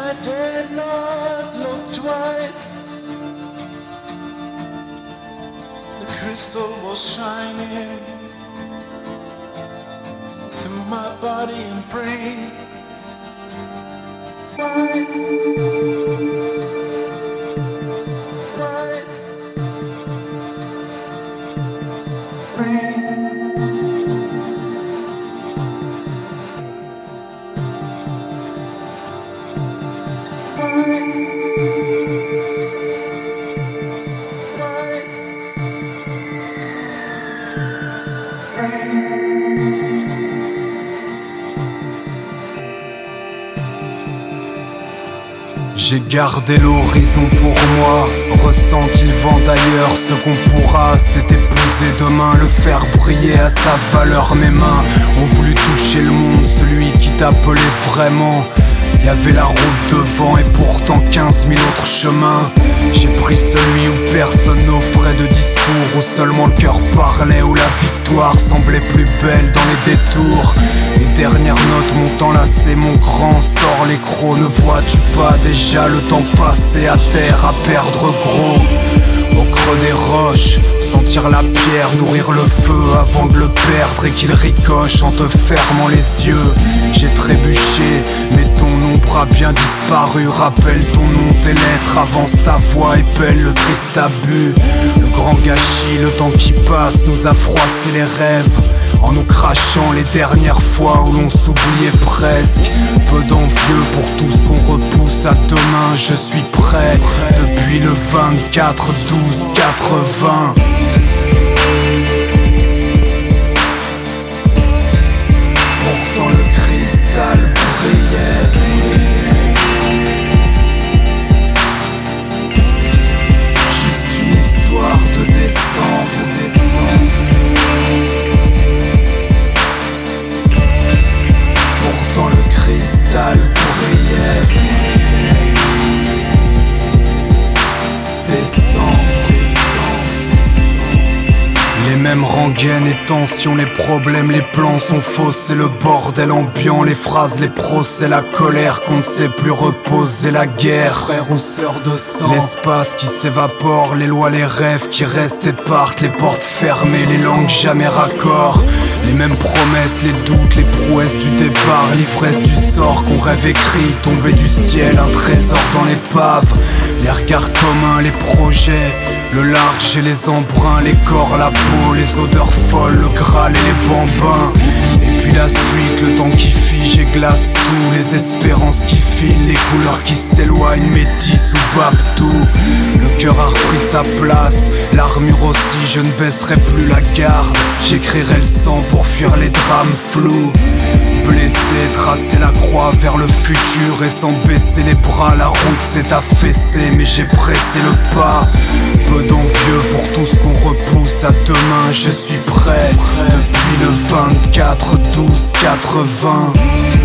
I did not look twice. The crystal was shining through my body and brain. Twice. Twice. Brain. J'ai gardé l'horizon pour moi, ressenti le vent d'ailleurs. Ce qu'on pourra, c'est épouser demain, le faire briller à sa valeur. Mes mains ont voulu toucher le monde, celui qui t'appelait vraiment. Y'avait la route devant et pourtant 15 000 autres chemins. J'ai pris celui où personne n'offrait de discours, où seulement le cœur parlait, où la victoire semblait plus belle dans les détours. Les dernières notes m'ont enlacé, mon grand sort l'écrou. Ne vois-tu pas déjà le temps passé à terre, à perdre gros? Au creux des roches, sentir la pierre, nourrir le feu avant de le perdre et qu'il ricoche en te fermant les yeux. J'ai trébuché, mais ton ombre a bien disparu. Rappelle ton nom, tes lettres, avance ta voix et pèle le triste abus. Le grand gâchis, le temps qui passe nous a froissé les rêves, en nous crachant les dernières fois où l'on s'oubliait presque. Peu d'envieux pour tout ce qu'on repousse à demain. Je suis prêt depuis le 24/12/80. Pourtant le cristal brillait. Juste une histoire de décembre. Pourtant le cristal brillait. Décembre. Les mêmes rengaines et tensions, les problèmes, les plans sont faux. C'est le bordel ambiant, les phrases, les procès, la colère qu'on ne sait plus reposer. La guerre, frère ou sœur de sang, l'espace qui s'évapore, les lois, les rêves qui restent et partent. Les portes fermées, les langues jamais raccord. Les mêmes promesses, les doutes, les prouesses du départ. L'ivresse du sort qu'on rêve écrit, tombé du ciel, un trésor dans l'épave. Les regards communs, les projets, le large et les embruns, les corps, la peau, les odeurs folles, le Graal et les bambins. Et puis la suite, le temps qui fige et glace tout, les espérances qui filent, les couleurs qui s'éloignent, Métis ou Babtou. Le cœur a repris sa place, l'armure aussi, je ne baisserai plus la garde. J'écrirai le sang pour fuir les drames flous. Blessé, tracer la croix vers le futur et sans baisser les bras. La route s'est affaissée mais j'ai pressé le pas. Peu d'envieux pour tout ce qu'on repousse à demain. Je suis prêt depuis le 24/12/80.